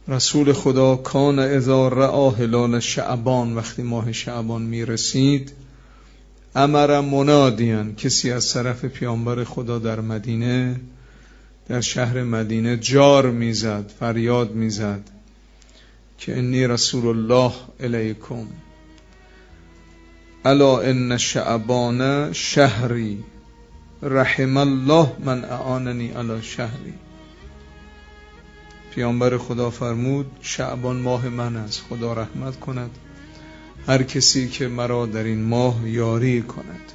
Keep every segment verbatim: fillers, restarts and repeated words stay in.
رسول خدا کان اذا رأى هلال شعبان، وقتی ماه شعبان میرسید، امر منادیان، کسی از طرف پیامبر خدا در مدینه، در شهر مدینه جار میزد، فریاد میزد که انی رسول الله الیکم الا ان شعبان شهری رحم الله من اعاننی علی شهری. پیامبر خدا فرمود شعبان ماه من است، خدا رحمت کند هر کسی که مرا در این ماه یاری کند.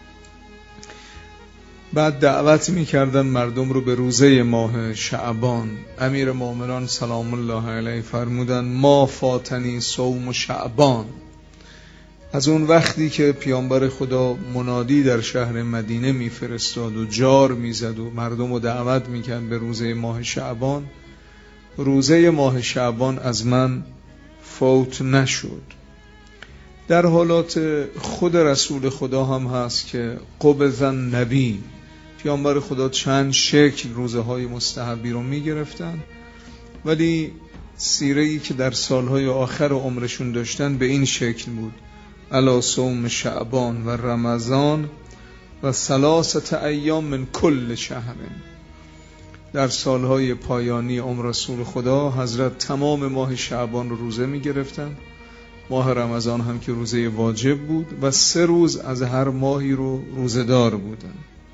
بعد دعوت می‌کردن مردم رو به روزه ماه شعبان. امیر مومنان سلام الله علیه فرمودن ما فاتنی صوم شعبان. از اون وقتی که پیامبر خدا منادی در شهر مدینه میفرستاد و جار میزد و مردم رو دعوت میکرد به روزه ماه شعبان، روزه ماه شعبان از من فوت نشد. در حالات خود رسول خدا هم هست که قبض النبی، پیامبر خدا چند شکل روزه های مستحبی رو می گرفتن، ولی سیره‌ای که در سالهای آخر عمرشون داشتن به این شکل بود: الا صوم شعبان و رمضان و ثلاثه ایام من کل شهر. در سالهای پایانی عمر رسول خدا حضرت تمام ماه شعبان رو روزه می گرفتن، ماه رمضان هم که روزه واجب بود و سه روز از هر ماهی رو روزه دار بودن.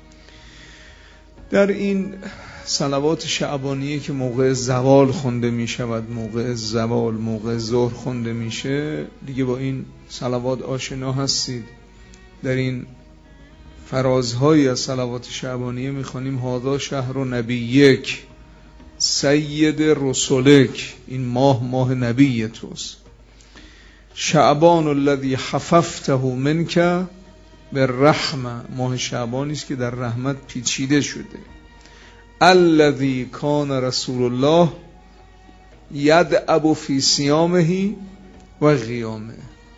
در این صلوات شعبانیه که موقع زوال خونده می شود، موقع زوال، موقع ظهر خونده میشه، دیگه با این صلوات آشنا هستید. در این فرازهایی از صلوات شعبانیه میخوانیم هذا شهر نبیک سید رسولک، این ماه ماه نبی توست. شعبان الذی حففته منک بالرحمه، ماه شعبانی است که در رحمت پیچیده شده. الذی کان رسول الله یدعب فی صیامه و قیامه.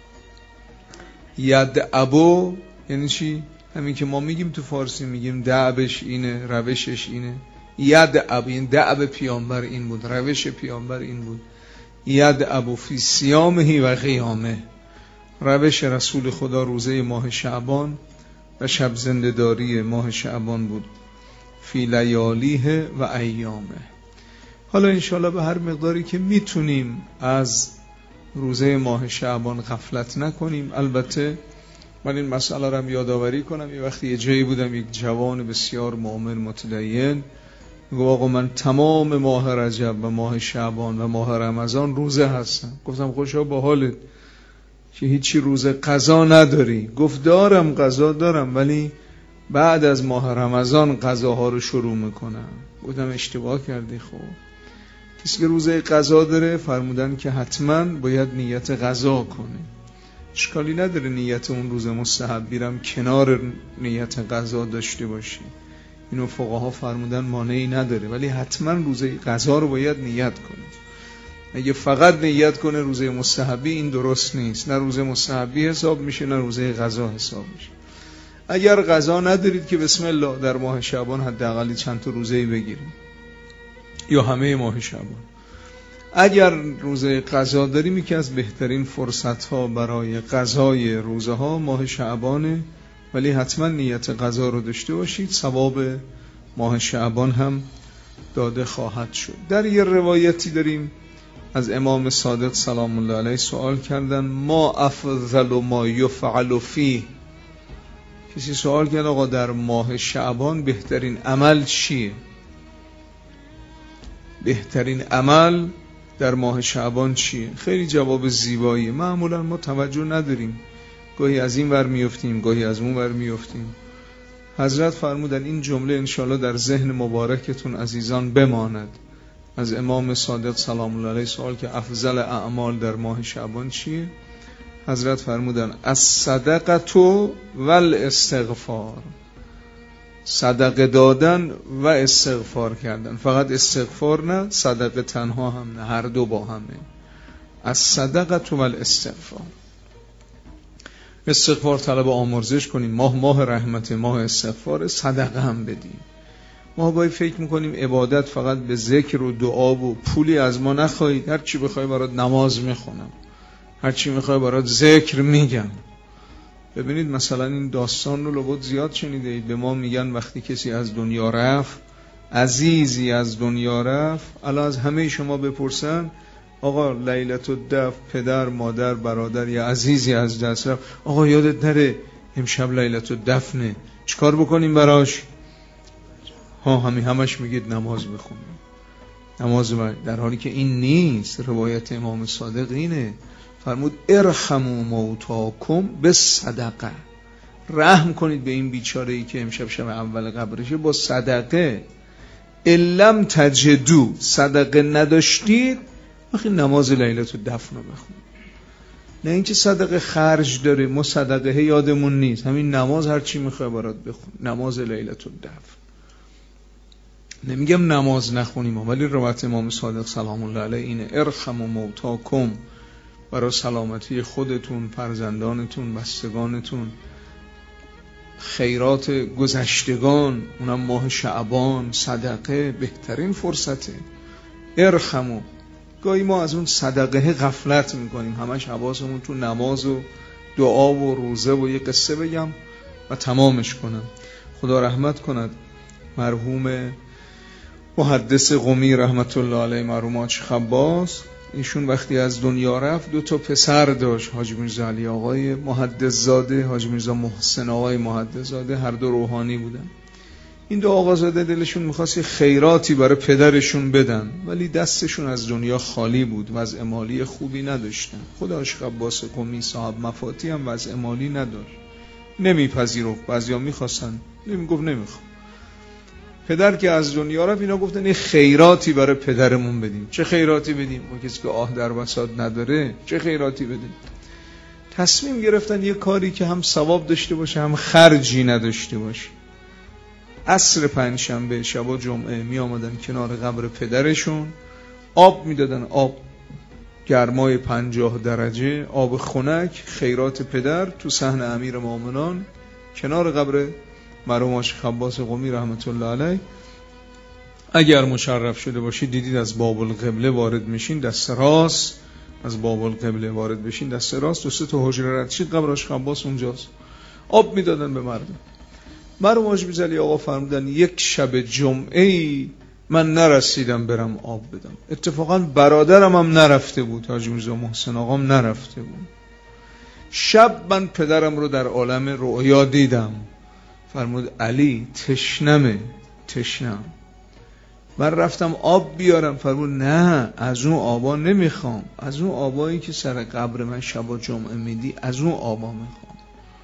یدعب یعنی چی؟ همین که ما میگیم تو فارسی میگیم دعبش اینه، روشش اینه. یدعب، این دعب پیامبر این بود، روش پیامبر این بود. یدعب فی صیامه و قیامه، روش رسول خدا روزه ماه شعبان و شب زنده‌داری ماه شعبان بود. فی لیالیه و ایامه. حالا انشاءالله به هر مقداری که میتونیم از روزه ماه شعبان غفلت نکنیم. البته من این مسئله رو هم یادآوری کنم، یه وقتی یه جایی بودم یک جوان بسیار مؤمن متدین میگه آقا من تمام ماه رجب و ماه شعبان و ماه رمضان روزه هستم. گفتم خوشا با حالت که هیچی روزه قضا نداری. گفت دارم، قضا دارم، ولی بعد از ماه رمضان قضاها رو شروع میکنم. گفتم اشتباه کردی. خب کسی که روزه قضا داره فرمودن که حتما باید نیت قضا کنه. اشکالی نداره نیت اون روز مستحبی رم کنار نیت قضا داشته باشی، اینو فقها فرمودن مانعی نداره، ولی حتما روزه قضا رو باید نیت کنه. اگه فقط نیت کنه روزه مستحبی، این درست نیست. نه روزه مستحبی حساب میشه نه روزه قضا حساب میشه. اگر قضا ندارید که بسم الله در ماه شعبان حداقل چند تا روزه‌ای بگیریم یا همه ماه شعبان. اگر روزه قضا داریم که از بهترین فرصت‌ها برای قضای روزه ها ماه شعبانه، ولی حتما نیت قضا رو داشته باشید، ثواب ماه شعبان هم داده خواهد شد. در یه روایتی داریم از امام صادق سلام الله علیه سوال کردن ما افضل ما یفعل فیه. کسی سوال کرد آقا در ماه شعبان بهترین عمل چیه؟ بهترین عمل در ماه شعبان چیه؟ خیلی جواب زیباییه. معمولا ما توجه نداریم، گاهی از این ور میافتیم گاهی از اون ور میافتیم. حضرت فرمودن این جمله انشاءالله در ذهن مبارکتون عزیزان بماند. از امام صادق سلام الله علیه سوال که افضل اعمال در ماه شعبان چیه؟ حضرت فرمودن الصدقه و الاستغفار، صدقه دادن و استغفار کردن. فقط استغفار نه، صدقه تنها هم نه، هر دو با همه. الصدقه و الاستغفار. استغفار طلب آمرزش کنیم، ماه ماه رحمت، ماه استغفار، صدقه هم بدیم. ما باید فکر میکنیم عبادت فقط به ذکر و دعا و پولی از ما نخواهید، هر چی بخوای برات نماز میخونم، هر چی میخوای برات ذکر میگم. ببینید مثلا این داستان رو لابد زیاد شنیده اید. به ما میگن وقتی کسی از دنیا رفت، عزیزی از دنیا رفت، الان از همه شما بپرسن آقا لیلة الدفن پدر مادر برادر یا عزیزی از دست رفت، آقا یادت نره امشب لیلة الدفنه، چیکار بکنیم براش؟ ها همین همش میگید نماز بخونیم، نماز بخونیم، در حالی که این نیست. روایت امام صادق اینه، فرمود ارحموا موتاکم بالصدقه، رحم کنید به این بیچاره ای که امشب شب اول قبرشه با صدقه. الم تجدو، صدقه نداشتید، وقتی نماز لیلة الدفن رو بخونید. نه اینکه صدقه خرج داره، ما صدقه یادمون نیست، همین نماز هر چی میخوای برات بخون، نماز لیلة الدفن. نمیگم نماز نخونیم، ولی روایت امام صادق سلام الله علیه اینه ارحموا موتاکم، برای سلامتی خودتون، فرزندانتون، بستگانتون، خیرات گذشتگان، اونم ماه شعبان، صدقه بهترین فرصته. ارحموا. گاهی ما از اون صدقه غفلت میکنیم، همش حواسمون تو نماز و دعا و روزه و یه قصه بگم و تمامش کنم. خدا رحمت کند مرحوم محدث قمی رحمت الله علیه، مرحوم حاج خباس. ایشون وقتی از دنیا رفت دو تا پسر داشت، حاج میرزا علی آقای محدث زاده، حاج میرزا محسن آقای محدث زاده، هر دو روحانی بودن. این دو آقازاده دلشون میخواست خیراتی برای پدرشون بدن، ولی دستشون از دنیا خالی بود، وضع مالی خوبی نداشتن. خود حاج خباس قمی صاحب مفاتی هم وضع مالی نداشت، نمیپذیرفت، بعضیا میخواستن، نمیگفت نمیخوام. پدر که از دنیا رفت، اینا گفتن این خیراتی برای پدرمون بدیم. چه خیراتی بدیم؟ ما کسی که آه در بساط نداره، چه خیراتی بدیم؟ تصمیم گرفتن یه کاری که هم ثواب داشته باشه هم خرجی نداشته باشه. عصر پنجشنبه شب جمعه می آمدن کنار قبر پدرشون، آب می دادن، آب گرمای پنجاه درجه، آب خنک، خیرات پدر تو صحن امیر مومنان کنار قبر مرحوم حاج خباس قمی رحمت الله علیه. اگر مشرف شده باشید دیدید از باب القبله وارد میشین دست راست، از باب القبله وارد بشین دست راست، دو سه تا حجره رد شید قبر حاج خباس اونجاست. آب میدادن به مردم. مرحوم حاج میرزا علی آقا فرمودن یک شب جمعه‌ای من نرسیدم برم آب بدم. اتفاقا برادرم هم نرفته بود، حاج میرزا محسن آقام نرفته بود. شب من پدرم رو در عالم رؤیا دیدم. فرمود علی تشنمه، تشنم. من رفتم آب بیارم. فرمود نه، از اون آبا نمیخوام، از اون آبایی که سر قبر من شب جمعه میدی، از اون آبا میخوام.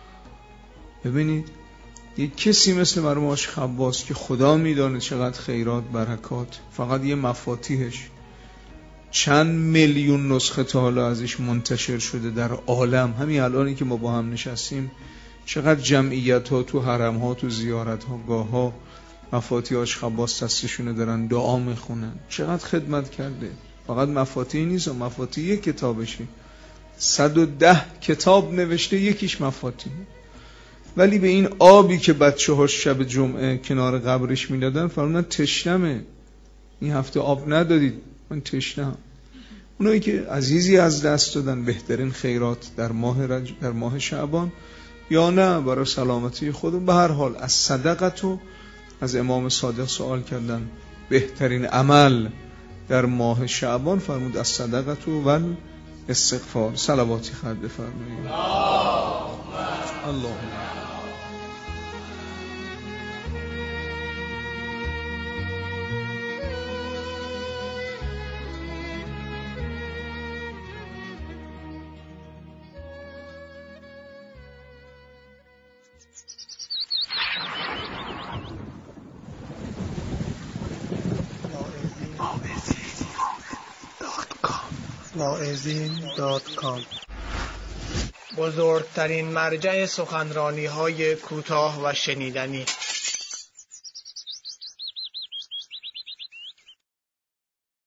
ببینید یک کسی مثل مرحوم حاج خباس که خدا میدانه چقدر خیرات برکات، فقط یه مفاتیحش چند میلیون نسخه تا حالا ازش منتشر شده در عالم. همین الانی که ما با هم نشستیم چقدر جمعیت ها تو حرم ها، تو زیارت ها، گاه ها مفاتیح حاج خباس دستشونه دارن دعا میخونن. چقدر خدمت کرده. فقط مفاتیح نیست، مفاتیح یک کتابشه، صد و ده کتاب نوشته، یکیش مفاتیح. ولی به این آبی که بچه ها شب جمعه کنار قبرش میدادن فرمودن تشنمه، این هفته آب ندادید، من تشنم. اونایی که عزیزی از دست دادن بهترین خیرات در ماه رج... در ماه شعبان، یا نه برای سلامتی خودم. به هر حال از صدقتو از امام صادق سوال کردن بهترین عمل در ماه شعبان، فرمود از صدقتو و استغفار. صلواتی خواهد بفرمایید. اللهم واعظین دات کام بزرگترین مرجع سخنرانی های کوتاه و شنیدنی.